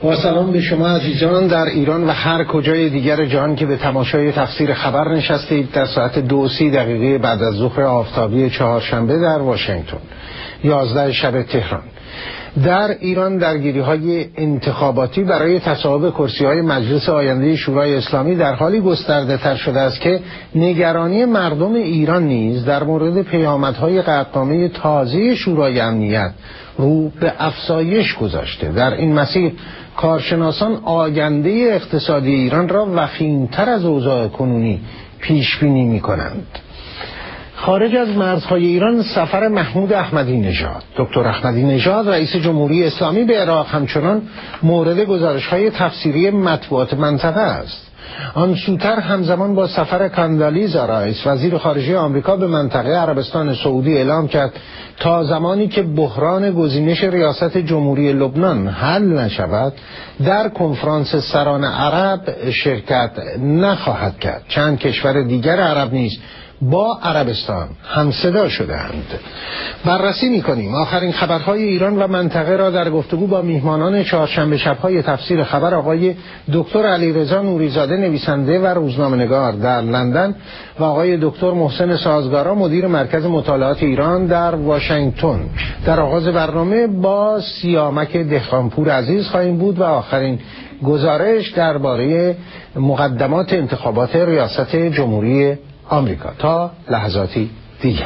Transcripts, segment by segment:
با سلام به شما عزیزان در ایران و هر کجای دیگر جهان که به تماشای تفسیر خبر نشستید در ساعت 2:30 بعد از ظهر آفتابی چهارشنبه در واشنگتن 11 شب تهران. در ایران درگیری‌های انتخاباتی برای تصاحب کرسی‌های مجلس آینده شورای اسلامی در حالی گسترده‌تر شده است که نگرانی مردم ایران نیز در مورد پیامدهای قطعنامه تازه شورای امنیت رو به افزایش گذاشته. در این مسیر کارشناسان آینده اقتصادی ایران را وخیم‌تر از اوضاع کنونی پیش بینی می‌کنند. خارج از مرزهای ایران سفر محمود احمدی نژاد. دکتر احمدی نژاد رئیس جمهوری اسلامی به عراق همچنان مورد گزارش‌های تفسیری مطبوعات منطقه است. آن سوتر همزمان با سفر کاندالیزا رایس وزیر خارجه آمریکا به منطقه عربستان سعودی اعلام کرد تا زمانی که بحران گزینش ریاست جمهوری لبنان حل نشود در کنفرانس سران عرب شرکت نخواهد کرد. چند کشور دیگر عرب نیز با عربستان همصدا شده‌اند. بررسی می‌کنیم آخرین خبرهای ایران و منطقه را در گفتگو با میهمانان چهارشنبه شب‌های تفسیر خبر آقای دکتر علیرضا نوری‌زاده نویسنده و روزنامه‌نگار در لندن و آقای دکتر محسن سازگارا مدیر مرکز مطالعات ایران در واشنگتن. در آغاز برنامه با سیامک دهقانپور عزیز خواهیم بود و آخرین گزارش درباره مقدمات انتخابات ریاست جمهوری آمریکا. تا لحظاتی دیگر.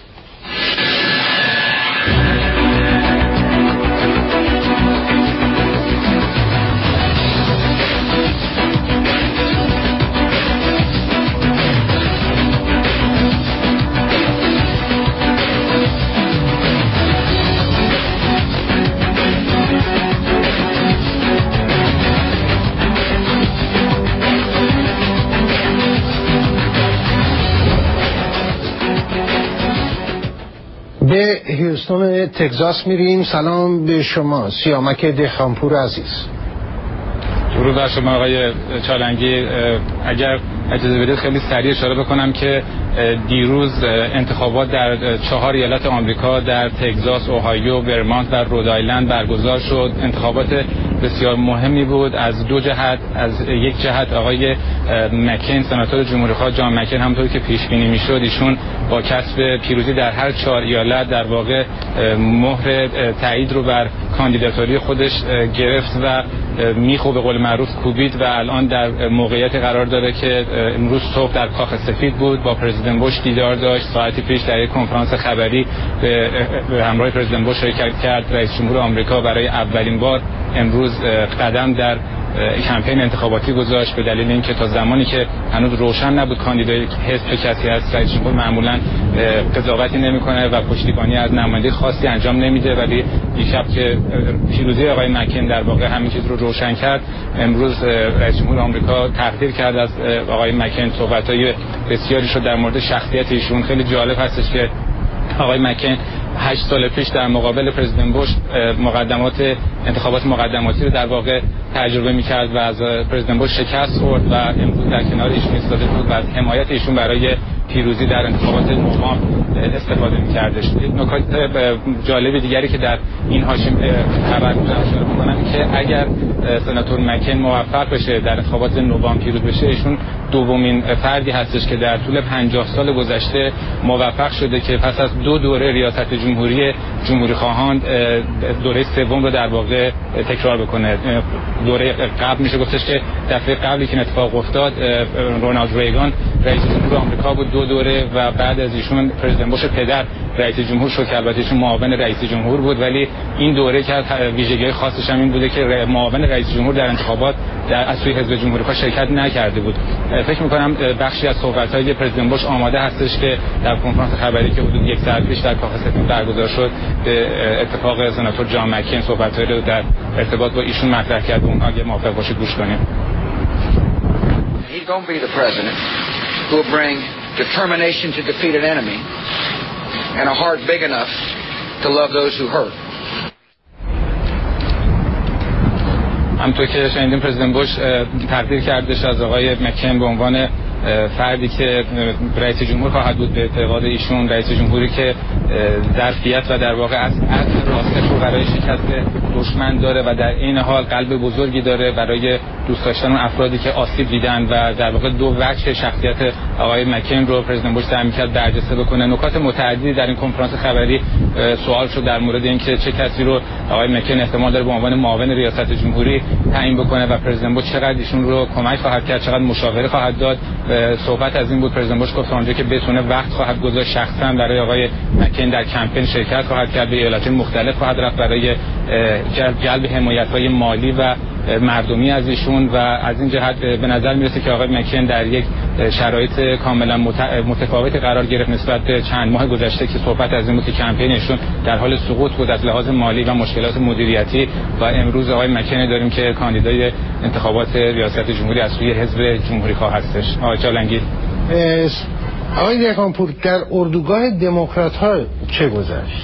به هیوستون تگزاس میریم. سلام به شما سیامک دهقانپور عزیز. درود بر شما آقای چالنگی. اگر اجازه بدید خیلی سریع اشاره بکنم که دیروز انتخابات در 4 ایالت آمریکا در تگزاس، اوهایو، ورمانت و رودآیلند برگزار شد. انتخابات بسیار مهمی بود از دو جهت. از یک جهت آقای مکین سناتور جمهوری‌خواه جان مکین همونطور که پیش بینی میشد ایشون با کسب پیروزی در هر 4 ایالت در واقع مهر تایید رو بر کاندیداتوری خودش گرفت و میخو به قول معروف کوبید و الان در موقعیت قرار داره که امروز صبح در کاخ سفید بود، با پرزیدنت بوش دیدار داشت. ساعتی پیش در یک کنفرانس خبری به همراه پرزیدنت بوش شرکت کرد. رئیس جمهور آمریکا برای اولین بار امروز قدم در کمپین انتخاباتی گذاشت به دلیل اینکه تا زمانی که هنوز روشن نبود کاندیدای حزب کسی هست، رئیس جمهور معمولا قضاوتی نمیکنه و پشتیبانی از نماینده خاصی انجام نمیده، ولی دیشب که پیروزی آقای مکین در واقع همین چیز رو روشن کرد، امروز رئیس جمهور آمریکا تقدیر کرد از آقای مکین. صحبت‌های بسیاری شد در مورد شخصیت ایشون. خیلی جالب هستش که آقای مکین 8 سال پیش در مقابل پرزیدنت بوش انتخابات مقدماتی رو در واقع تجربه می‌کرد و از پرزیدنت بوش شکست خورد و امروز در کنار ایشون ایستاده بود و از حمایت ایشون برای پیروزی در انتخابات نوامبر استفاده می‌کردش. نکات جالب دیگری که در این حاشیه خبر می‌کنم که اگر سناتور مکین موفق بشه در انتخابات نوامبر پیروز بشه، ایشون دومین فردی هستش که در طول 50 سال گذشته موفق شده که پس از 2 دوره ریاست جمهوری خواهان دوره سوم رو در واقع تکرار بکنه. دوره قبل میشه گفتش که دفعه قبلی که اتفاق افتاد رونالد ریگان رئیس جمهور آمریکا بود 2 دوره و بعد از ایشون پرزیدنت بوش پدر رئیس جمهور شد که البته ایشون معاون رئیس جمهور بود، ولی این دوره که ویژگی خاصش هم این بوده که معاون رئیس جمهور در انتخابات از سوی حزب جمهوری‌خواه شرکت نکرده بود. فکر می‌کنم بخشی از صحبت‌های پرزیدنت بوش آماده هستش که در کنفرانس خبری که حدود 1 ساعت پیش در کاخ سفید برگزار شد به اتفاق سناتور جان مکین صحبت‌هایی رو در ارتباط با ایشون مطرح کرد. اون اگه موافق باشید گوش کنیم. He's going to be the president who will bring determination to defeat an enemy and a heart big enough to love those who hurt. همونطور که شنیدیم پرزیدنت بوش تقدیر کردش از آقای مکن به عنوان فردی که رئیس جمهور خواهد بود. به اعتقاد ایشون رئیس جمهوری که ظرفیت و در واقع از راستش رو برای شکست دشمن داره و در این حال قلب بزرگی داره برای دوست داشتن افرادی که آسیب دیدن و در واقع دو وجه شخصیت آقای مکن رو پرزیدنت بوش سعی می‌کرد برجسته بکنه. نکات متعددی در این کنفرانس خبری سوال شد در مورد اینکه چه کسی رو آقای مکن احتمال داره به عنوان معاون ریاست جمهوری تعیین بکنه و پرزیدنت بوش چقدر ایشون رو کمک خواهد کرد، چقدر مشاوره خواهد داد. صحبت از این بود. پرزیدنت بوش گفت اونجا که بتونه وقت خواهد گذاشت شخصا برای آقای مکن در کمپین شرکت خواهد کرد، به ایالات مختلف خواهد رفت برای جلب حمایت‌های مالی و مردمی از ایشون و از این جهت به نظر میرسه که آقای مکن در یک شرایط کاملا متفاوتی قرار گرفت نسبت به چند ماه گذشته که صحبت از این بود که کمپینشون در حال سقوط بود از لحاظ مالی و مشکلات مدیریتی و امروز آقای مکن داریم که کاندیدای انتخابات ریاست جمهوری از سوی حزب جمهوری خواه هستش. آقای چالنگی. آقای دهقانپور در اردوگاه دموکرات ها چه گذشت؟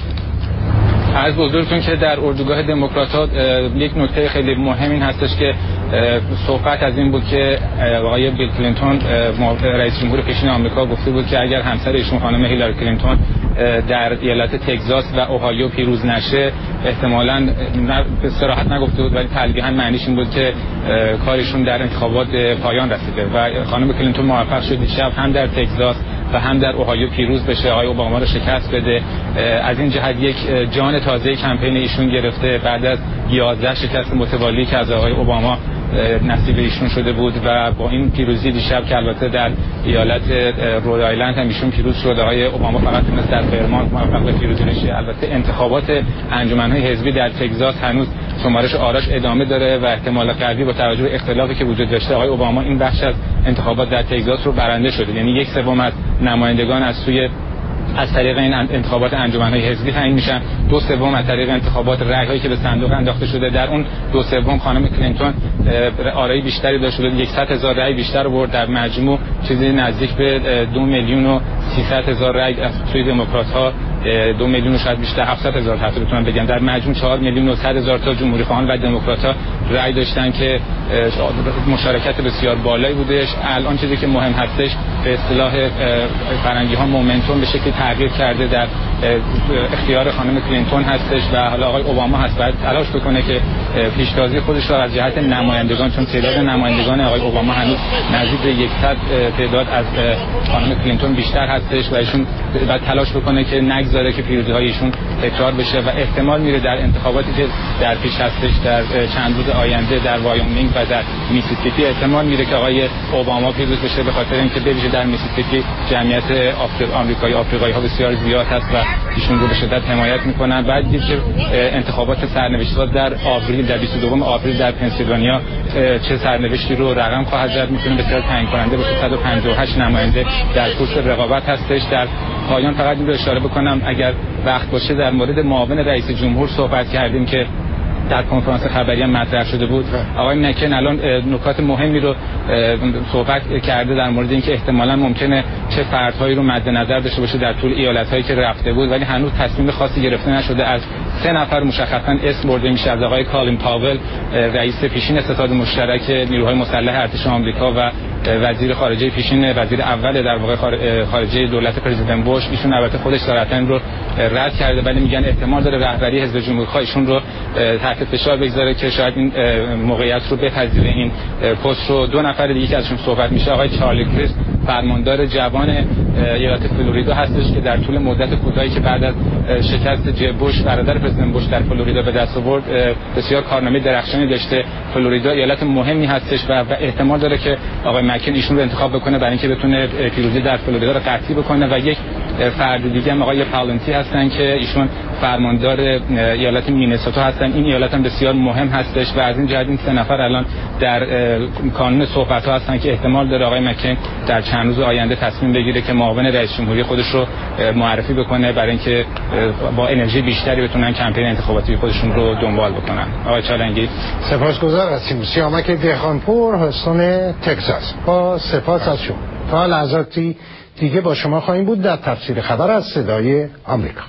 از بزرگتون که در اردوگاه دموکرات‌ها یک نکته خیلی مهم این هستش که صحبت از این بود که آقای بیل کلینتون رئیس جمهور پیشین آمریکا گفته بود که اگر همسر ایشون خانم هیلاری کلینتون در ایالت تگزاس و اوهایو پیروز نشه، احتمالاً به صراحت نگفته بود ولی تلویحاً معنیش این بود که کارشون در انتخابات پایان رسیده و خانم کلینتون موفق شد دیشب هم در تگزاس و هم در اوهایو پیروز بشه، آقای اوباما رو شکست بده. از این جهت یک جان تازه کمپین ایشون گرفته بعد از 11 شکست متوالی که از آقای اوباما نصیب ایشون شده بود و با این پیروزی دیشب که البته در ایالت رود آیلند هم ایشون پیروز شد، آقای اوباما فقط تونست در فرمان موفق به پیروزی بشه. البته انتخابات انجمن‌های حزبی در تگزاس هنوز شمارش آراش ادامه داره و احتمال قوی با توجه به اختلافی که وجود داشته آقای اوباما این بخش از انتخابات در تگزاس رو برنده شده، یعنی 1/3 از نمایندگان از طریق این انتخابات انجمن‌های حزبی تعیین میشن، 2/3 از طریق انتخابات رأی‌هایی که به صندوق انداخته شده. در اون 2/3 خانم کلینتون آرای بیشتری داشت، 100,000 رأی بیشتر آورد. در مجموع چیزی نزدیک به 2,300,000 رأی از سوی دموکرات‌ها، 2 میلیون شاید بیشتر 700,000 حتی بتونم بگم، در مجموع 4,900,000 تا جمهوری خواهان و دموکرات‌ها رأی داشتن که مشارکت بسیار بالایی بودش. الان چیزی که مهم هستش به اصطلاح فرنگی‌ها مومنتوم به شکلی تغییر کرده در اختیار خانم کلینتون هستش و حالا آقای اوباما هست باید تلاش بکنه که پیشتازی خودش رو از جهت نمایندگان، چون تعداد نمایندگان آقای اوباما هنوز نزدیک به 100 تعداد از خانم کلینتون بیشتر هستش و ایشون باید تلاش بکنه که نگذاره که پیروزی‌های ایشون تکرار بشه و احتمال میره در انتخاباتی که در پیش هستش در چند روز آینده در وایومینگ و در میسیسیپی احتمال میره که آقای اوباما پیروز بشه، به خاطر اینکه ببینید در میسیسیپی جمعیت آفریقایی ها بسیار زیاد هست و ایشون رو به شدت حمایت میکنن. بعد دید که انتخابات سرنوشت‌ها در آوریل، در 22 آوریل در پنسیلوانیا چه سرنوشتی رو رقم خواهد زد، میتونه بسیار تعیین کننده باشه. 158 نماینده در کورس رقابت هستش. در پایان فقط این رو اشاره بکنم اگر وقت باشه در مورد معاون رئیس جمهور صحبت کردیم که در کنفرانس خبری هم مطرح شده بود. آقای مکن الان نکات مهمی رو صحبت کرده در مورد اینکه احتمالاً ممکنه چه فردهایی رو مد نظر داشته باشه در طول ایالت‌هایی که رفته بود، ولی هنوز تصمیم خاصی گرفته نشده. از 3 نفر مشخصاً اسم برده میشه، از آقای کالین پاول رئیس پیشین ستاد مشترک نیروهای مسلح ارتش آمریکا و وزیر خارجه پیشین، وزیر اول در واقع خارجه دولت پرزیدنت بوش، ایشون البته خودش صراحتاً رو رد کرده ولی میگن احتمال داره رهبری حزب جمهوری‌خواه ایشون رو تحت فشار بگذاره که شاید این موقعیت رو بپذیره این پست رو. 2 نفر دیگه که ازشون صحبت میشه آقای چارلی کریس فرماندار جوان ایالت فلوریدا هستش که در طول مدت کوتاهی که بعد از شکست جب بوش برادر پرزیدنت بوش در فلوریدا به دست آورد بسیار کارنامه درخشانی داشته. فلوریدا ایالت مهمی هستش و احتمال داره که آقای مکن ایشون رو انتخاب بکنه برای اینکه بتونه پیروزی در فلوریدا رو قطعی بکنه. و یک فرد دیگه هم آقای پالنتی هستن که ایشون فرماندار ایالت مینسوتا هستن. این ایالت هم بسیار مهم هستش و از این جهت این 3 نفر الان در کانون صحبت‌ها هستن که احتمال داره آقای مکن در چند روز آینده تصمیم بگیره که معاون رئیس جمهوری خودش رو معرفی بکنه برای اینکه با انرژی بیشتری بتونن کمپین انتخاباتی خودشون رو دنبال بکنن. آقای چالنگی سپاسگزار هستیم. سیامک دهقانپور، هستون تگزاس، با سپاس از شما. تا لحظاتی دیگه با شما خواهیم بود در تفسیر خبر از صدای آمریکا.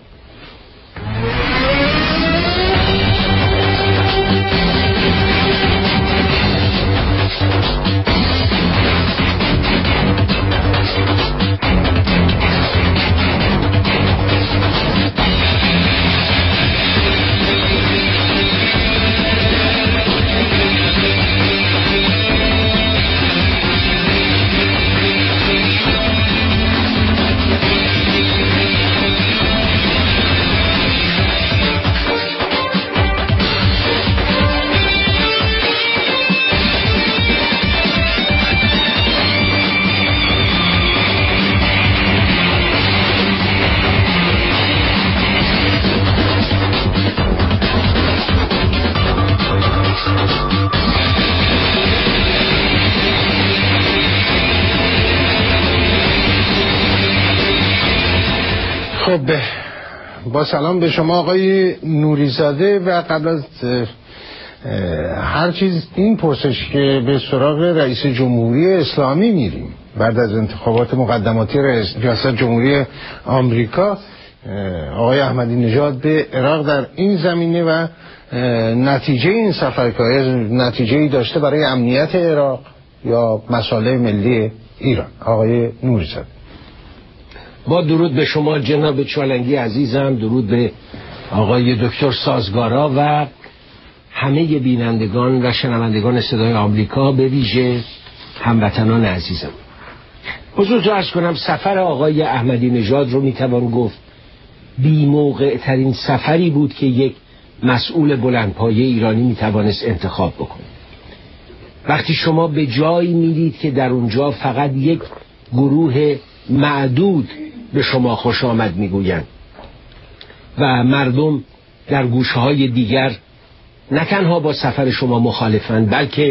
خب با سلام به شما آقای نوریزاده. و قبل از هر چیز این پرسش که به سراغ رئیس جمهوری اسلامی میریم بعد از انتخابات مقدماتی ریاست جمهوری آمریکا، آقای احمدی نژاد به عراق در این زمینه و نتیجه این سفر که نتیجه‌ای داشته برای امنیت عراق یا مصالح ملی ایران. آقای نوریزاده. با درود به شما جناب چالنگی عزیزم، درود به آقای دکتر سازگارا و همه بینندگان و شنوندگان صدای آمریکا، به ویژه هموطنان عزیزم. حضورتون عرض کنم سفر آقای احمدی نژاد رو میتوان گفت بی موقع ترین سفری بود که یک مسئول بلندپایه ایرانی میتوانست انتخاب بکنه. وقتی شما به جایی میرید که در اونجا فقط یک گروه معدود به شما خوش آمد میگویند و مردم در گوشه‌های دیگر نه تنها با سفر شما مخالفند بلکه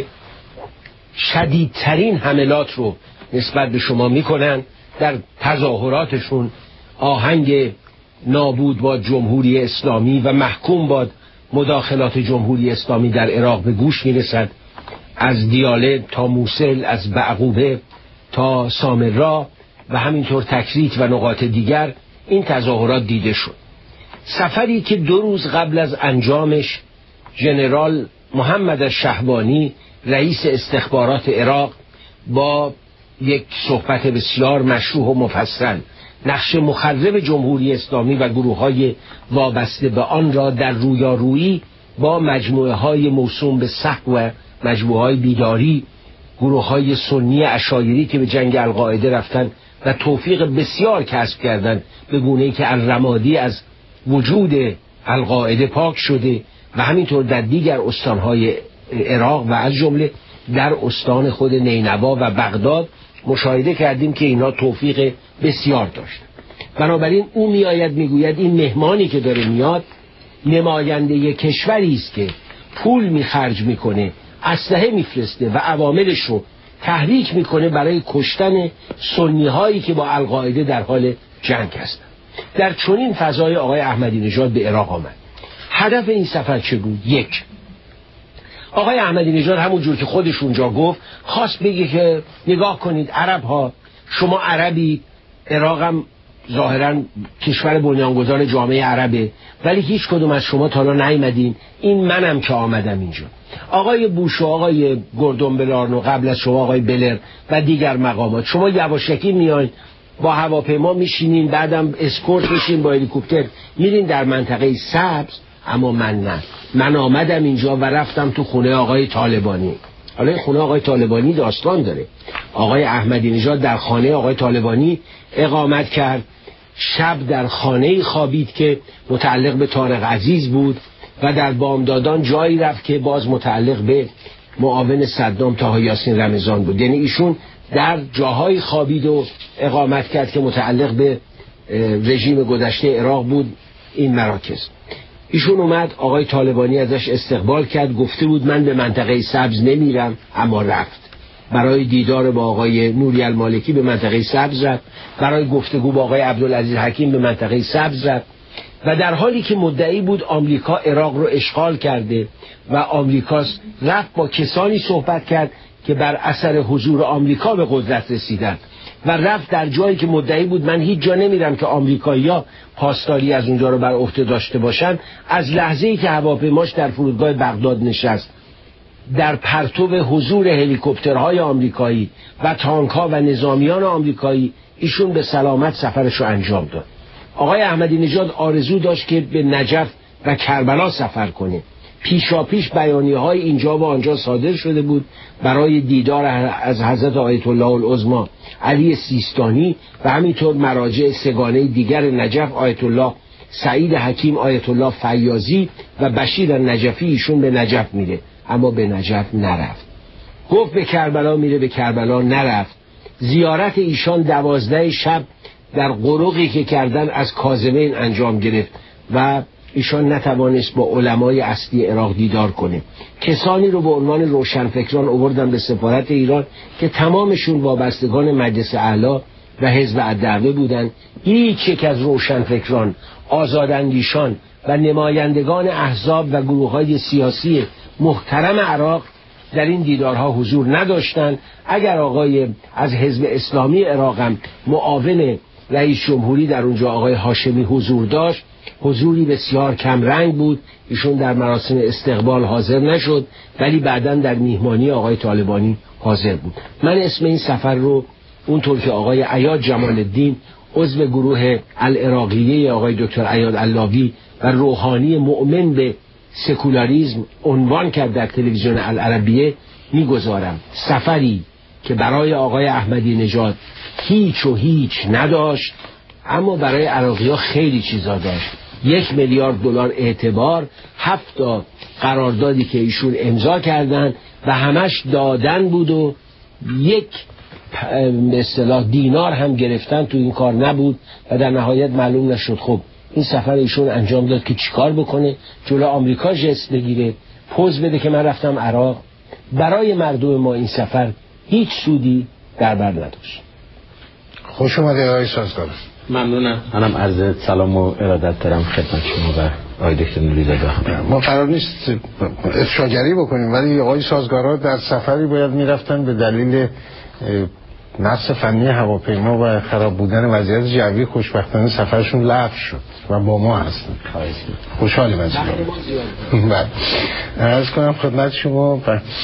شدیدترین حملات رو نسبت به شما میکنن، در تظاهراتشون آهنگ نابود باد جمهوری اسلامی و محکوم باد مداخلات جمهوری اسلامی در عراق به گوش میرسد، از دیاله تا موصل، از بعقوبه تا سامرا و همینطور تکریت و نقاط دیگر این تظاهرات دیده شد. سفری که 2 روز قبل از انجامش ژنرال محمد شهبانی رئیس استخبارات عراق با یک صحبت بسیار مشروح و مفصل نقش مخرب جمهوری اسلامی و گروه‌های وابسته به آن را در رویارویی با مجموعه‌های موسوم به صحو و مجموعه‌های بیداری، گروه‌های سنی عشایری که به جنگ القاعده رفتن و توفیق بسیار کسب کردند به گونه‌ای که الرمادی از وجود القاعده پاک شده و همینطور در دیگر استانهای عراق و از جمله در استان خود نینوا و بغداد مشاهده کردیم که اینا توفیق بسیار داشت. بنابراین او میآید میگوید این مهمانی که داره میاد نماینده کشوری است که پول میخرج میکنه، اسلحه میفرسته و عواملش رو تحریک میکنه برای کشتن سنی هایی که با القاعده در حال جنگ هستند. در چنین فضای آقای احمدی نژاد به عراق آمد. هدف این سفر چه بود؟ 1. آقای احمدی نژاد همون جور که خودش اونجا گفت خواست بگه که نگاه کنید عرب ها، شما عربی، عراق هم ظاهرا کشور بنیانگذار جامعه عربه، ولی هیچ کدوم از شما تا حالا نیومدین، این منم که آمدم اینجا. آقای بوش و آقای گوردون بلارن و قبل از شما آقای بلر و دیگر مقامات، شما یواشکی میاین با هواپیما میشینین، بعدم اسکورت میشین با هلیکوپتر میرین در منطقه سبز، اما من نه. من آمدم اینجا و رفتم تو خونه آقای طالبانی. حالا این خونه آقای طالبانی داستان داره. آقای احمدی نژاد در خانه آقای طالبانی اقامت کرد، شب در خانه خوابید که متعلق به طارق عزیز بود و در بامدادان جایی رفت که باز متعلق به معاون صدام طه یاسین رمضان بود. یعنی ایشون در جاهای خوابید و اقامت کرد که متعلق به رژیم گذشته عراق بود. این مراکز ایشون اومد، آقای طالبانی ازش استقبال کرد، گفته بود من به منطقه سبز نمیرم، اما رفت. برای دیدار با آقای نوری المالکی به منطقه سبز رفت، برای گفتگو با آقای عبدالعزیز حکیم به منطقه سبز رفت و در حالی که مدعی بود آمریکا عراق رو اشغال کرده و آمریکا رفت با کسانی صحبت کرد که بر اثر حضور آمریکا به قدرت رسیدند و رفت در جایی که مدعی بود من هیچ جا نمیرم که آمریکایی‌ها پاسداری از اونجا رو بر عهده داشته باشن. از لحظه‌ای که هواپیماش در فرودگاه بغداد نشست، در پرتو حضور هلیکوپترهای آمریکایی و تانک‌ها و نظامیان آمریکایی، ایشون به سلامت سفرش رو انجام داد. آقای احمدی نژاد آرزو داشت که به نجف و کربلا سفر کنه. پیشاپیش بیانیه‌های اینجا و آنجا صادر شده بود برای دیدار از حضرت آیت الله العظمی علی سیستانی و همینطور مراجع سگانه دیگر نجف، آیت الله سعید حکیم، آیت الله فیاضی و بشیر نجفی. ایشون به نجف میره اما به نجف نرفت. گفت به کربلا میره، به کربلا نرفت. زیارت ایشان 12 شب در قرقی که کردن از کاظمین انجام گرفت و ایشان نتوانست با علمای اصلی عراق دیدار کنه. کسانی رو به عنوان روشنفکران آوردن به سفارت ایران که تمامشون وابستگان مجلس اعلی و حزب الدعوه بودن. هیچ یک از روشنفکران، آزاداندیشان و نمایندگان احزاب و گروه‌های سیاسی محترم عراق در این دیدارها حضور نداشتند. اگر آقای از حزب اسلامی عراق هم معاون رئیس جمهوری در اونجا آقای هاشمی حضور داشت، حضوری بسیار کم رنگ بود. ایشون در مراسم استقبال حاضر نشد، ولی بعداً در میهمانی آقای طالبانی حاضر بود. من اسم این سفر رو اونطور که آقای عیاد جمال الدین عضو گروه العراقیه آقای دکتر عیاد علاوی و روحانی مؤمن به سکولاریسم عنوان کرد در تلویزیون العربیه میگذارم. سفری که برای آقای احمدی نژاد هیچ نداشت، اما برای عراقی‌ها خیلی چیزا داشت. 1 میلیارد دلار اعتبار، 7 قراردادی که ایشون امضا کردن و همش دادن بود و 1 به اصطلاح دینار هم گرفتن تو این کار نبود و در نهایت معلوم نشد. خب این سفر ایشون انجام داد که چیکار بکنه؟ جلو آمریکا جست بگیره، پوز بده که من رفتم عراق. برای مردم ما این سفر هیچ سودی در بر نداشت. خوش اومده آقای سازگار. ممنونم. منم عرض سلام و ارادت دارم خدمت شما و آقای دکتر نوری‌زاده. ما قرار نیست افشاگری بکنیم، ولی آقای سازگارا در سفری باید میرفتن به دلیل نقص فنی هواپیما و خراب بودن وضعیت جوی. خوشبختانه سفرشون لغو شد و با ما هستن. خوشحالیم از این. عرض کنم خدمت شما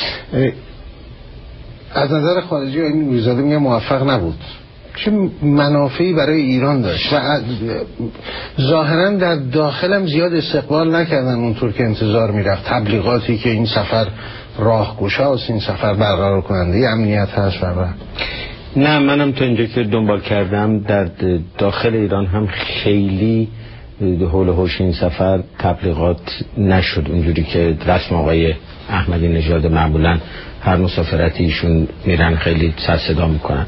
از نظر خارجی آقای نوری‌زاده میگه موفق نبود. چه منافعی برای ایران داشت و ظاهرا در داخلم زیاد استقبال نکردن اونطور که انتظار میرفت. تبلیغاتی که این سفر راهگشاست، این سفر برقرار کننده امنیت هست و نه، منم تا اینجا که دنبال کردم در داخل ایران هم خیلی حول و حوش این سفر تبلیغات نشد اونجوری که رسم آقای احمدی نژاد معمولا هر مسافرتی ایشون میرن خیلی سر صدا میکنن.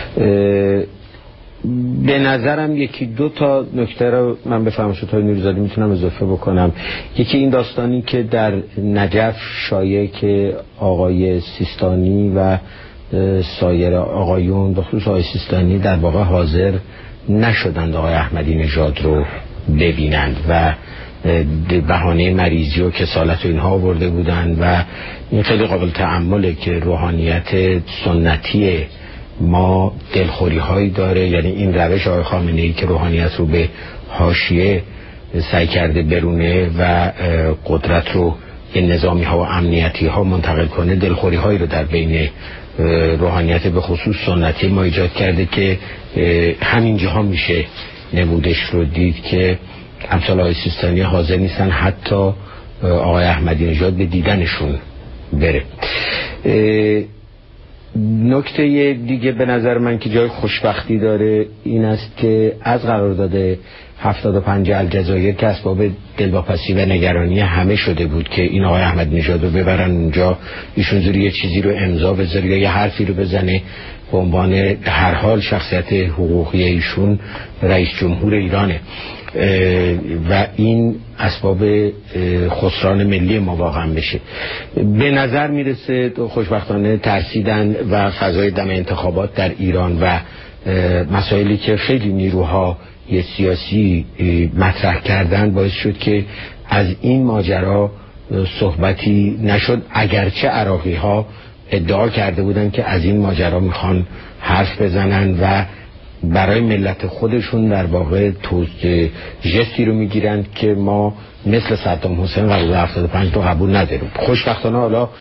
به نظرم 1-2 نکته رو من به فرمایشات های نوری‌زاده میتونم اضافه بکنم. یکی این داستانی که در نجف شایعه که آقای سیستانی و سایر آقایون به خصوص آقای سیستانی در واقع حاضر نشدند آقای احمدی نژاد رو ببینند و بهانه مریضی و کسالت و اینها آورده بودند و این خیلی قابل تأمله که روحانیت سنتی ما دلخوری هایی داره. یعنی این روش آقای خامنه‌ای که روحانیت رو به حاشیه سعی کرده برونه و قدرت رو به نظامی ها و امنیتی ها منتقل کنه، دلخوری هایی رو در بین روحانیت به خصوص سنتی ما ایجاد کرده که همینجاها میشه نمودش رو دید که امثال آقای سیستانی حاضر نیستن حتی آقای احمدی نژاد به دیدنشون بره. نکته دیگه به نظر من که جای خوشبختی داره این است که از قرارداد 75 الجزایر که اسباب دلواپسی و نگرانی همه شده بود که این آقای احمدی نژاد رو ببرن اونجا، ایشون زوری یه چیزی رو امضا بذاره یا یه حرفی رو بزنه، به عنوان هر حال شخصیت حقوقی ایشون رئیس جمهور ایرانه و این اسباب خسران ملی ما واقعا بشه. به نظر میرسه خوشبختانه ترسیدن و فضای دم انتخابات در ایران و مسائلی که خیلی نیروها سیاسی مطرح کردن باعث شد که از این ماجرا صحبتی نشد، اگرچه عراقی ها ادعا کرده بودن که از این ماجرا میخوان حرف بزنن و برای ملت خودشون در واقع جستی رو میگیرن که ما مثل صدام حسین قرارداد 75 رو قبول نداریم. خوشبختانه حالا